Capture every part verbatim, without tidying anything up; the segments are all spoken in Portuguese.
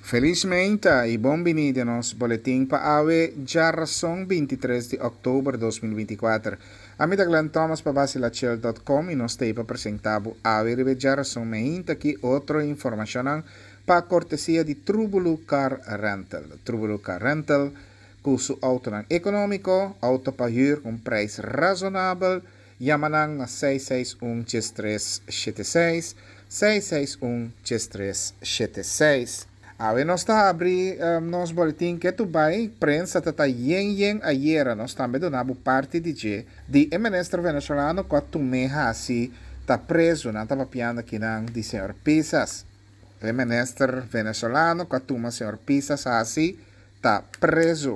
Felizmente e bem-vindo ao nosso boletim para hoje, já são vinte e três de outubro de dois mil e vinte e quatro. A mim da Glenn Thomas para basilachel ponto com e nós temos apresentado a hoje, já são meinta aqui outra informação para cortesia de Trubulu Car Rental. Trubulu Car Rental, custo auto econômico, auto para huur com preço razonável, Yamanang na seis seis um, três sete seis, seis seis um, três sete seis. Ave nós está abrir um, nos boletim que tu vai prensa tata yen yen ayer nós também donamos parte de je de ministro venezuelano que tu meha assim tá preso na tava piando aqui não de senhor Pisas. O ministro venezuelano que tu senhor Pisas assim tá preso.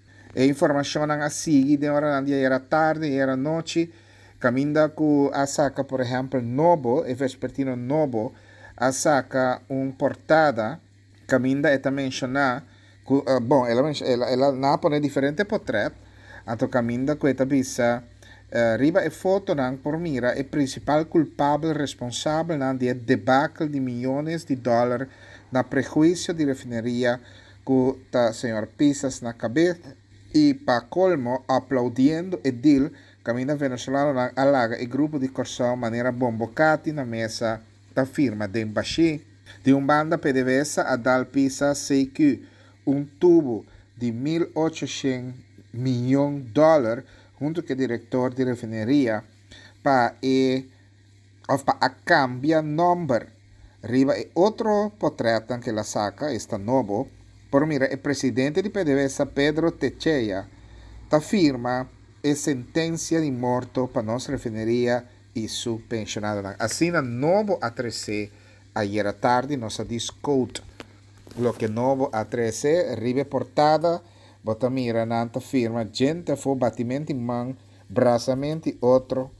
E informação não assim de hora de era tarde era noite caminda com a saca por exemplo Nobo e vespertino Nobo a saca um portada caminda eta mencionar uh, bom ela ela ela na pone diferente portrait anto caminda com eta bisa uh, riba e foto nang por mira e principal culpable responsable nang di debacle di millones di dollar na prejuicio di refineria cu ta senhor Pisas na cabeça e pa colmo aplaudindo e dil caminda venezuelano nang alaga e grupo di Corsão maneira bombocati na mesa da firma de embaixi de um banda PDVSA a dar Pisa C Q um tubo de mil e oitocentos milhões de dólares junto com o diretor de refineria para e para a cambia number riba e outro portrait que la saca está novo por mira o presidente de PDVSA Pedro Teixeira ta firma e sentença de morto para nossa refineria e su pensionado assim na novo a treze ayer à tarde nós discute lo que novo a treze ribe portada bota mira nanta firma gente foi batimento em mão braçamento outro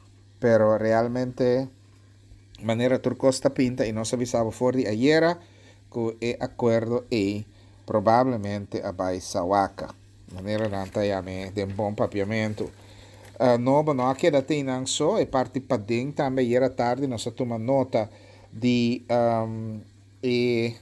pero realmente maneira turcosta pinta e nós avisava fora de ayer que é acordo e provavelmente a vai sawaka maneira nanta yame de bom papiamento uh, novo não aqui da tem não só e parte para dentro também ayer à tarde nós toma nota de um, e,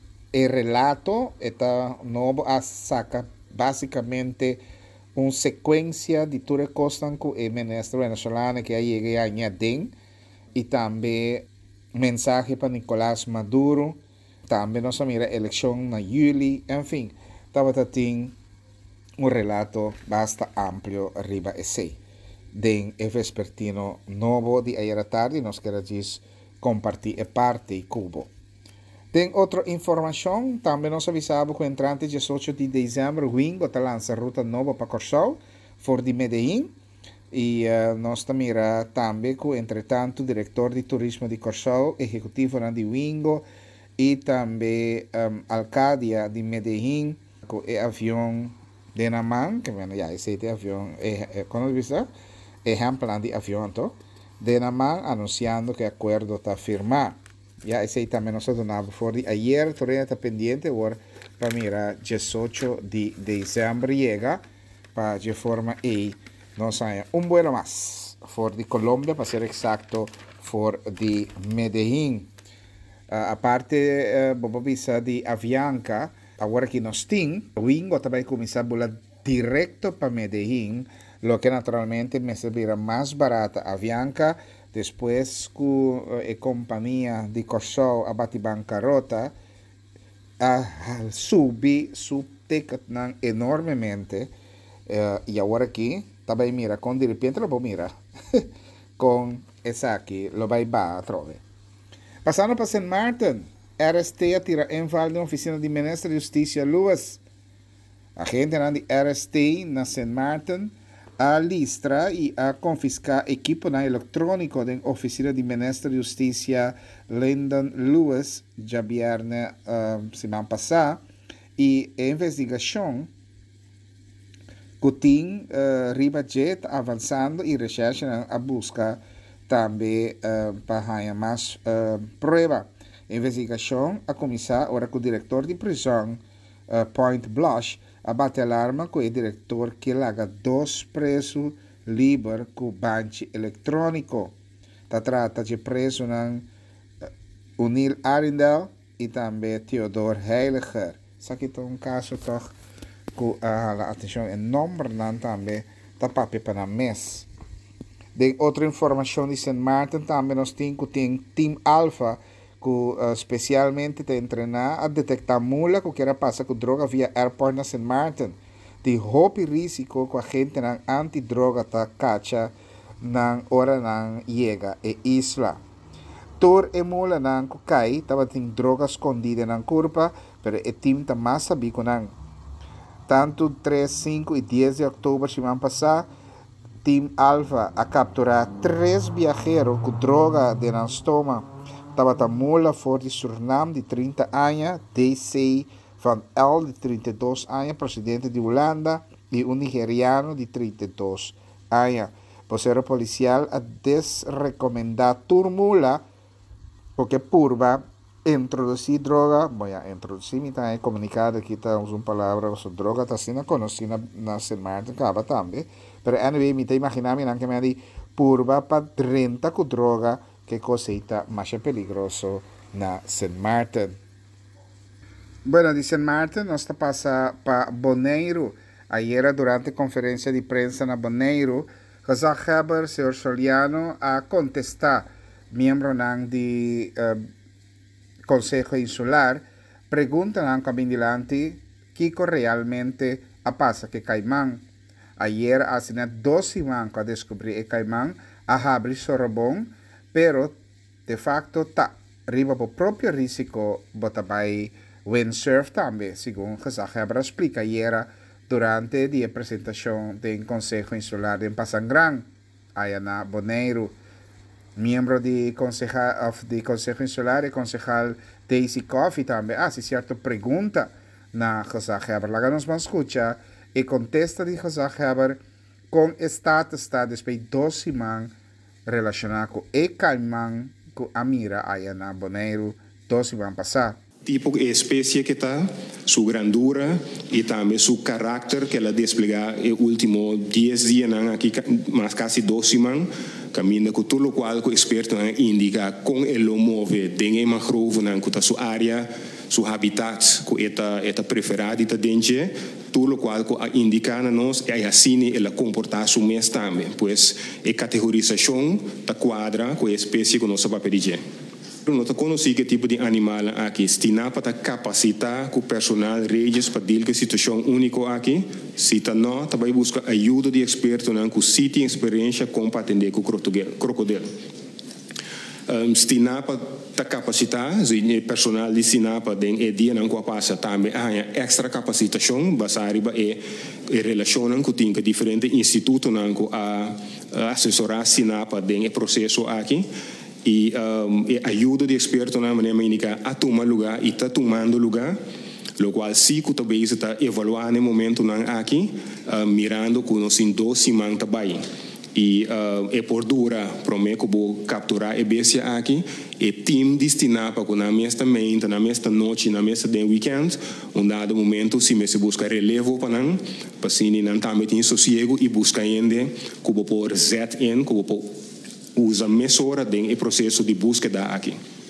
e relato está novo a saca basicamente uma sequência de tudo que costam com o ministro venezuelano que aí cheguei a añadir e também mensagem para Nicolás Maduro também nós mira eleição na julho enfim estava tendo um relato bastante amplo arriba e sei de o vespertino novo de ayer à tarde nós queremos dizer compartir e parte cubo. Tem outra informação, também nós avisamos que o entrante dezoito de dezembro, Wingo está lançando ruta nova para Corsão, for de Medellín, e uh, nós também também que, entretanto, o diretor de turismo de Corsão, executivo de Wingo, e também um, alcalde de Medellín, com o avião de Naman, que já esse avião, é, é, como você exemplo de avião, então, de Naman anunciando que o acordo está firmado. Já esse também nós donamos fora de ayer, todavía está pendiente, agora para mirar dezoito de dezembro chega para de forma e nós haya um vuelo mais fora de Colômbia, para ser exato, fora de Medellín. Uh, a parte uh, bobo visa de Avianca, agora que nós temos, o Wingo também começar a voar direto para Medellín, lo que naturalmente me servirá más barata a Avianca, después que la eh, compañía de Corsão abate bancarrota, a, a subir su ticket enormemente, uh, y ahora aquí, também mira, con de repente lo mira, con esa aquí, lo va a trove. Passando para Saint Martin, R S T tira enval na oficina de Ministro de Justiça Luas. A gente de R S T na Saint Martin a listra e a confiscar equipo na eletrônico da oficina de Ministro de Justiça Lyndon Lewis já viernes uh, semana passada e a investigação que tem uh, ribajet avançando e recherche a busca também uh, para mais uh, prova. A investigação a começar agora com o diretor de prisão uh, Point Blush abate alarma com o diretor que larga dois presos livres com banco eletrônico. Se trata de preso na Unil Arindel e também Theodor Heiliger. Isso aqui é um caso toch com a atenção enorme não também tá papi para na mês. De outra informação de Saint Martin também nós temos que tem Team Alpha que uh, especialmente te entrenar a detectar mula que quer passar com droga via airport na Saint Martin. De hopi risiko que a gente não antidroga tá cacha na hora não chega e isla. Tor e mula não que cai tava tem droga escondida na curva, pero o time tá mais sabi com não. Tanto três, cinco e dez de outubro semana passada, Team Alpha a capturar três viajeros com droga de na estômago. Tava a mula for de Suriname de trinta anos, D C van L de trinta e dois anos, presidente de Holanda, e um nigeriano de trinta e dois anos. Vocero policial a desrecomendar turmula porque purba introduzir droga, voy a introducir mi también comunicado aqui está uma palavra sobre droga está sendo conhecida na Saint Martin acaba também, pero anyway me te imaginar me que me di purba para treinta com droga que coseita mais peligroso na Saint Martin. Bueno, de Saint Martin nós está passa para Bonaire. Ayer durante conferência de prensa na Bonaire, Gezagheber, senhor Soliano, a contestar membro ng de uh, Consejo Insular, pergunta ng kabindilante kiko realmente a pasa que Caimán. Ayer hace dos semanas que descobri que Caimán a abrir Sorobón, pero de facto ta riba po proprio risiko botabay windsurf também, segundo Gezagheber explica ayer durante a apresentação do Consejo Insular de Pasangran, aí na Bonaire. Membro de concejal of de Consejo Insular e concejal Daisy Coffee também. Ah, se certo pergunta na Gezagheber. Lá nos vamos escutar e contesta de Gezagheber com status está depois de dois semanas relacionado com o Caimán com a mira aí na Bonaire dois semanas passadas. Tipo de espécie que está, sua grandura e também seu caráter que ela desplega nos últimos dez dias aqui, mas quase dois semanas, caminha com tudo o qual o experto indica com ele move dentro da mangrove, com a sua área, seu habitat, com esta esta preferida esta dentro, tudo o qual indica a nós é assim ele comportar seu mês também, pois a categorização da quadra com a espécie que nós vamos pedir. Nós conhecemos que tipo de animal aqui, se não para capacitar o personal redes para lidar com a situação única aqui, se não, também busca ajuda de expertos que se tem experiência com atender com o crocodilo. Um, se não para capacitar, o personal de Sinapa tem é dia não passa também há extra capacitação baseada em relação com tem diferentes institutos que a assessorar Sinapa tem processo aqui. E um, a ajuda de expertos na maneira indica a tomar lugar e está tomando lugar, o qual se que também está evaluando no momento aqui, uh, mirando que nós em dois semanas também. E uh, é por dura, prometo que vou capturar a bestia aqui, e time destinado para na mesma também, na mesma noite, na mesma de weekend, um dado momento se me se busca relevo para não, para se não também tem sossego e busca ainda que vou pôr Z N, que vou pôr usa mesura em processo de búsqueda aqui.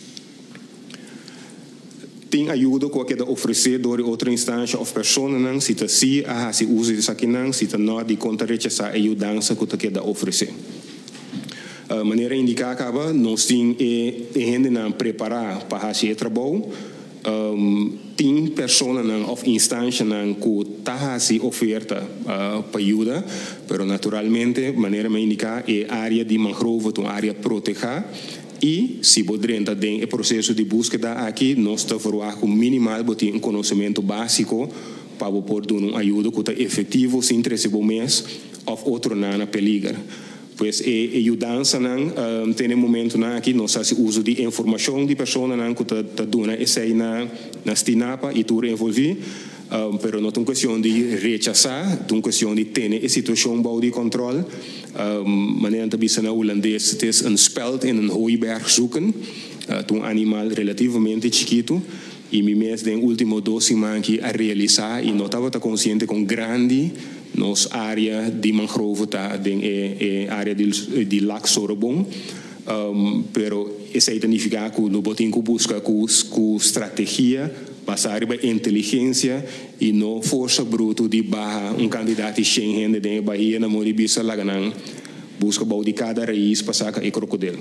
Tem ajuda que é oferecer de outra instância ou pessoa não se está se a se usa isso aqui não se está não de conta rechazar a ajudança que está oferecer. A maneira indicar acaba nós tem é gente não preparar para fazer trabalho. Um, tem pessoas ou instâncias que está se oferta uh, para ajuda, pero naturalmente maneira me indicar é área de mangrove, uma área protegida e se poderia ter o processo de búsqueda aqui nós está formando com minimal botar um conhecimento básico para poder dar uma ajuda que é efetivo sem receber mês ou outro na peligro. Pois a ajudança não tem um momento não aqui nós fazemos uso de informação de pessoas não que está tá dando essa na na Sinapa e tudo envolvido, um, pero não é uma questão de rechazar, é uma questão de ter a situação boa de controle. Um, maneira de bisa na holandês het is een speld in een hooiberg zoeken, uh, um animal relativamente chiquito. E me mês den último doze semanas a realizar e não estava consciente com grande nos área de mangrove tá den é área de de lac Sorobon um, pero isso significa que no botem que busca com com estratégia basada em inteligência e não força bruto de barra um candidato sem renda de Bahia na moribisa laganan busca de cada raiz passar com o crocodilo.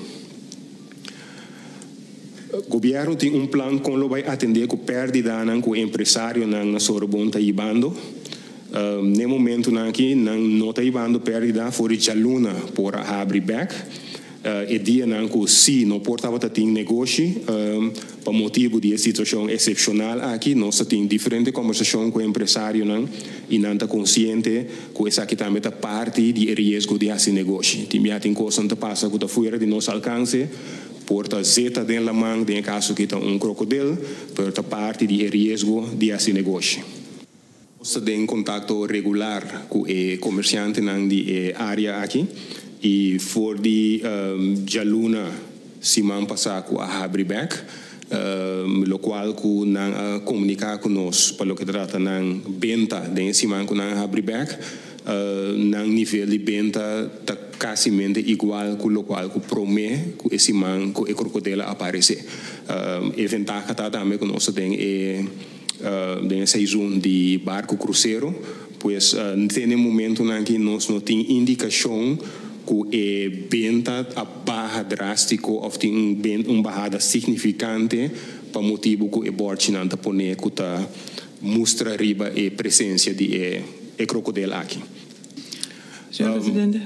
O governo tem um plano com o vai atender com perdida com o empresário na Sorbonne está ibando. Uh, no momento aqui não está ibando perdida fora de aluna por abrir back. Uh, e dia não que se não portava ter negócio um, por motivo de situação excepcional aqui nós temos diferente conversação com o empresário não e não está consciente que essa aqui também é parte de risco de esse negócio. Tem já tem coisa que passa que está fora de nosso alcance porta zeta dentro da mão em caso que está um crocodilo porta parte de risco de esse negócio. Nós temos contato regular com o comerciante na área aqui. E for de um, jaluna semana passada com a Habriback, um, lo qual que não uh, comunicar com nós para o que trata na venda de semana com a Habriback, uh, na nível de venda está quase igual com o qual que promete que esse semana que o crocodilo aparece. Um, e ventaja está também que nós temos é uh, de season de barco cruzeiro, pois uh, tem momento em que nós não temos indicação que é venda a barra drástico ou tem um, um barrada significante para motivo que o bordo não está pondo que está mostra riba a presença de é, é crocodilo aqui. Senhor um, Presidente.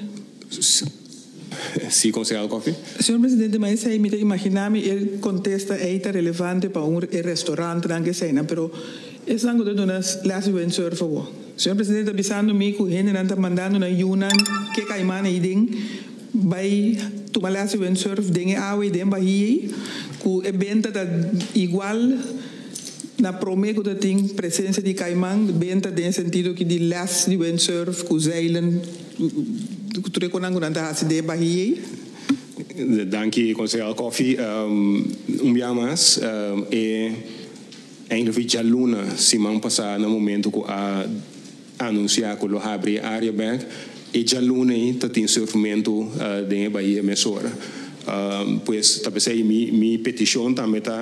Sim, conselheiro Coffee. Senhor Presidente, mas aí me imaginar-me ele contesta é relevante para um restaurante que seja, pero esse é algo de nós lá se vem por favor. Senhor Presidente, avisando-me que o gente não está mandando na Yunan que caimana e ding vai tomar lá se vem surf ding água e ding Bahia que o evento está igual na promessa que tem presença de caimão venta no sentido que de lá se vem surf que os eilen que tu reconhece que não está de Bahia. Danke, conselheiro Coffee. Um, um dia mais um, é eigenlijk a luna semana passada no momento que a anunciar que o abre a área back e já luna está tem surfamento uh, de Bahia Mesora. Uh, pois talvez aí mi mi petição também tá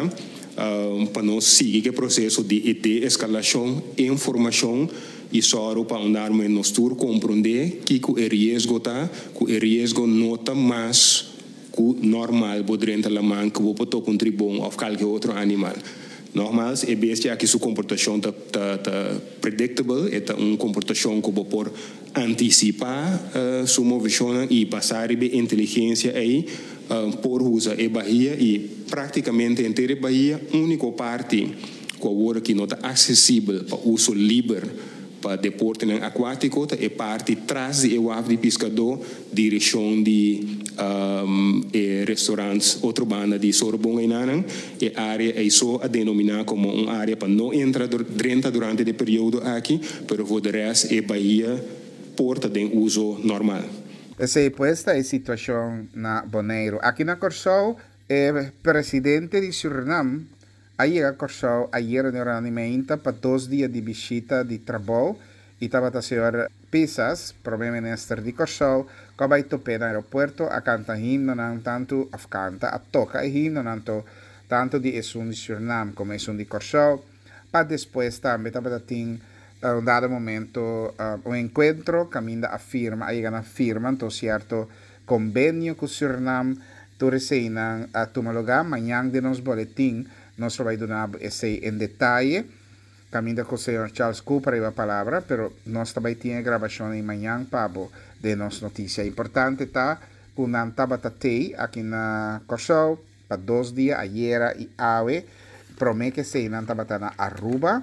uh, para nós seguir o processo de de escalação informação e só para andar mais nós tur compreender que o risco tá que o risco não tá mais que normal podendo la man que vou para contribuir ou qualquer outro animal. Nogmaals, é beste que sua comportação está tá, tá predictable, é uma comportação que pode antecipar uh, sua movição e passar a inteligência aí uh, por usar a Bahia e praticamente inteira a Bahia, única parte que agora que não está acessível para uso livre para deporte aquático é parte atrás de o de pescador, direção de um, e restaurantes, outra banda de Sorbonne e Nanang, e área é só a denominar como uma área para não entrar dentro durante o período aqui, mas o resto é Bahia porta de uso normal. Essa é esta é a situação na Bonaire. Aqui na Corsol, o presidente de Suriname aí a Corsol ayer no reunimento para dois dias de visita de trabalho e estava a senhor Pisas, primeiro-ministro de Corsol, que vai topar no aeroporto a cantar himno não tanto a canta a toca himno não tanto de esun de Suriname como esun de Corsol, para depois também estava a ter um dado momento uh, um encontro caminho a firma aí na firma então certo convênio com Suriname tu receinan a tomologar amanhã de nos boletim. Nós vamos dar esse em detalhe. Caminho com o senhor Charles Cooper a palavra, pero nós também temos gravação em manhã para de nossa notícia importante tá que não estava tatei aqui na Corsol para dois dias ayer e hoje promete que se não estava na Aruba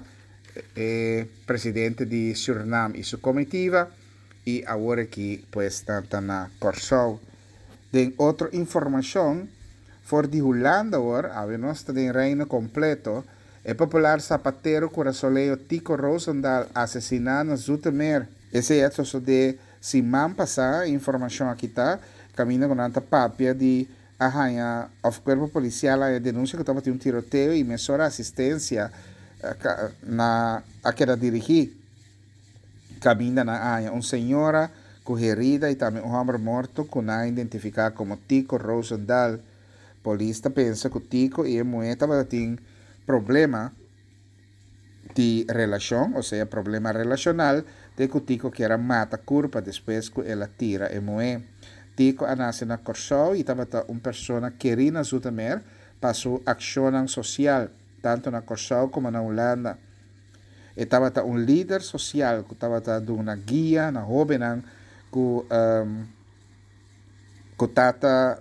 eh, presidente de Suriname e sua comitiva e agora que pues está na Corsol. De outra informação for de Holanda hoor, a nossa de reino completo, o popular zapatero corazoleiro Tico Rosendahl assassinado na Zoetermeer. Esse é o de semana passada, informação aqui está, caminho com tanta papia de arranha, o corpo policial a denúncia que estava tendo um tiroteio e mesura assistência na aquela dirigir caminho na área. Uma senhora com herida e também um homem morto que não identificado como Tico Rosendahl. Polícia pensa que o Tico e a mulher estavam tendo problema de relação, ou seja, problema relacional, de que o Tico quer matar a culpa depois que ela tira a mulher. Tico nasce na Corsol e estava uma pessoa querida ajuda para sua ação social, tanto na Corsol como na Holanda. Estava um líder social que estava dando uma guia na jovem que um, que estava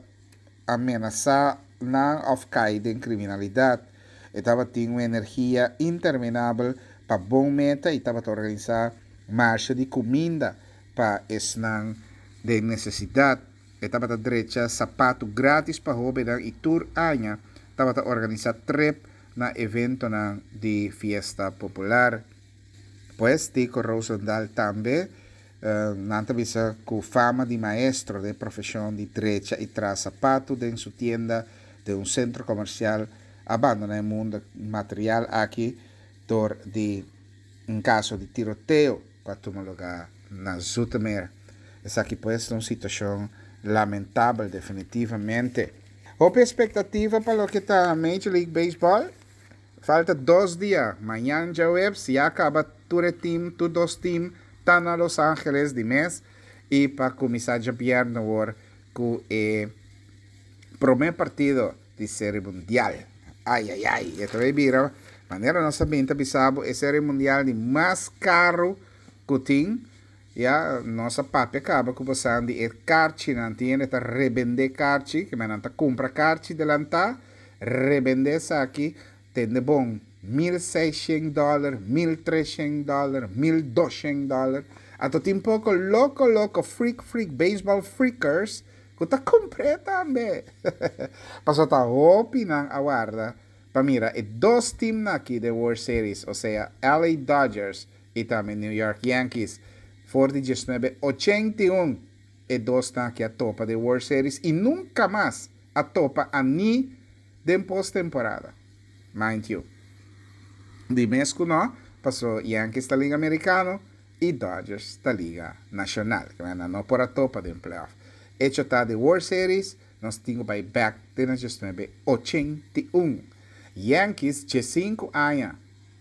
ameaçar não of cair em criminalidade. Estava tendo uma energia interminável para bom meta e estava organizar marcha de comida para esnan de necessidade. Estava a direita sapato grátis para jovem e tour aña. Estava a organizar trip na evento na de fiesta popular. Pues Tico Rosendahl também uh, nanta bisa com fama de maestro de profissão de direita e traz sapato em sua tienda de um centro comercial abandona o mundo material aqui por de um caso de tiroteio para tomar lugar na Zoetermeer. Essa aqui pode ser uma situação lamentável definitivamente. Houve expectativa para o que está na Major League Baseball? Falta dois dias. Amanhã já web se acaba todo o time, todos os times estão na Los Angeles de mês e para começar a ver no war com o primeiro partido de série mundial. Ai, ai, ai. Ito ay bira. Maneira nossa binta bisabo é série mundial de mais caro que tem. Ya, nossa papi acaba com você de er carchi não tiene ta revender carchi, que mananta compra carchi delanta, revender essa aqui, tem de bom mil e seiscentos dólares, mil e trezentos dólares, mil e duzentos dólares. Ato tem pouco louco, louco, freak, freak, baseball freakers, que tá comprei também. Passou tá opinando a guarda. Para mira, e dois times aqui de World Series, ou seja, L A Dodgers e também New York Yankees, for de dezenove ochenta e um e dois estão aqui a topa de World Series e nunca mais a topa a ni de pós-temporada. Mind you. De mês que não, passou Yankees da Liga Americana e Dodgers da Liga Nacional, que vai não por a topa de um playoff. Hecho tá de World Series, nós temos by back de dezenove ochenta e um. Yankees de cinco anos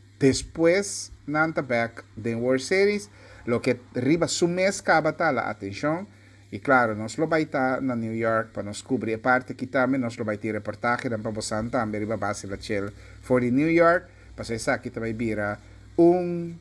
depois nanta back de World Series, lo que riba su mês acaba tá la atenção. E claro, nós lo vai estar na New York para nos cobrir a parte que também nós lo vai ter reportagem da Pabosan também riba base la chel for the New York, para essa aqui também vira um,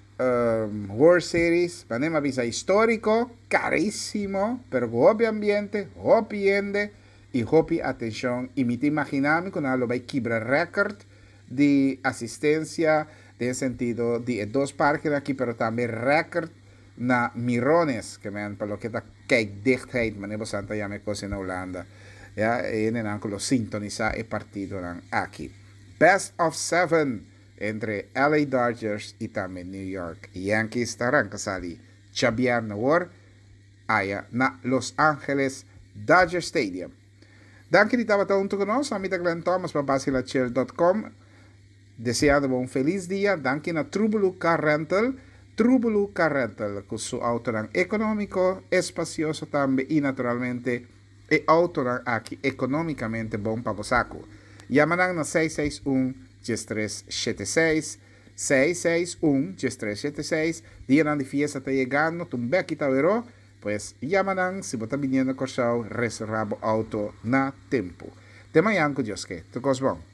um World Series, para nem avisa histórico, caríssimo, pero hopi ambiente, hopi ende e hopi atenção. E me te imaginamos que nós lo vai quebrar record de assistência, de sentido de dos parques aqui, pero também record na mirones, que men para lo que está kijkdichtheid, maar nebo santa ya me cosa na Holanda. Ja, en en anche lo sintoniza e partido nan aqui. Best of seven entre L A Dodgers e também New York Yankees taran kasali chabiar na war aya na Los Angeles Dodger Stadium. Danke di tava tanto con nos, amita Glenn Thomas para basilachel dot com. Deseando um feliz dia. Danke na Trubulu Car Rental. Trubulu Car Rental, con su auto económico, espacioso también y naturalmente e auto aquí económicamente bom para vosaco. Llaman na seis seis uno, tres siete seis, seis seis uno, tres siete seis. Día de fiesta está llegando, tumbe aquí vero, pues llaman si vos estás viniendo a Corsao, reservabo auto na tempo. Te mañana con Dios que, te cosbon.